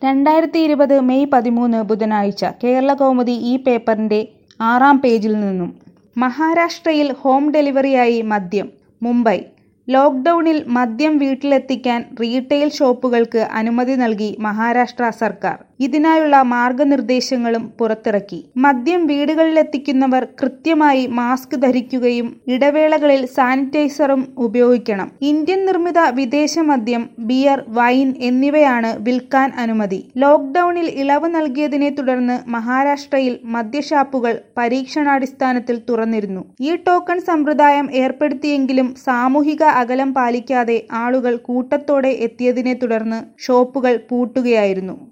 2020 May 13 ബുധനാഴ്ച കേരളകൗമുദി ഈ പേപ്പറിന്റെ 6-ാം പേജിൽ നിന്നും. മഹാരാഷ്ട്രയിൽ ഹോം ഡെലിവറിയായി മദ്യം. മുംബൈ: ലോക്ഡൌണിൽ മദ്യം വീട്ടിലെത്തിക്കാൻ റീട്ടെയിൽ ഷോപ്പുകൾക്ക് അനുമതി നൽകി മഹാരാഷ്ട്ര സർക്കാർ. ഇതിനായുള്ള മാർഗനിർദ്ദേശങ്ങളും പുറത്തിറക്കി. മദ്യം വീടുകളിലെത്തിക്കുന്നവർ കൃത്യമായി മാസ്ക് ധരിക്കുകയും ഇടവേളകളിൽ സാനിറ്റൈസറും ഉപയോഗിക്കണം. ഇന്ത്യൻ നിർമ്മിത വിദേശ മദ്യം, ബിയർ, വൈൻ എന്നിവയാണ് വിൽക്കാൻ അനുമതി. ലോക്ഡൌണിൽ ഇളവ് നൽകിയതിനെ തുടർന്ന് മഹാരാഷ്ട്രയിൽ മദ്യഷാപ്പുകൾ പരീക്ഷണാടിസ്ഥാനത്തിൽ തുറന്നിരുന്നു. ഈ ടോക്കൺ സമ്പ്രദായം ഏർപ്പെടുത്തിയെങ്കിലും സാമൂഹിക അകലം പാലിക്കാതെ ആളുകൾ കൂട്ടത്തോടെ എത്തിയതിനെ തുടർന്ന് ഷോപ്പുകൾ പൂട്ടുകയായിരുന്നു.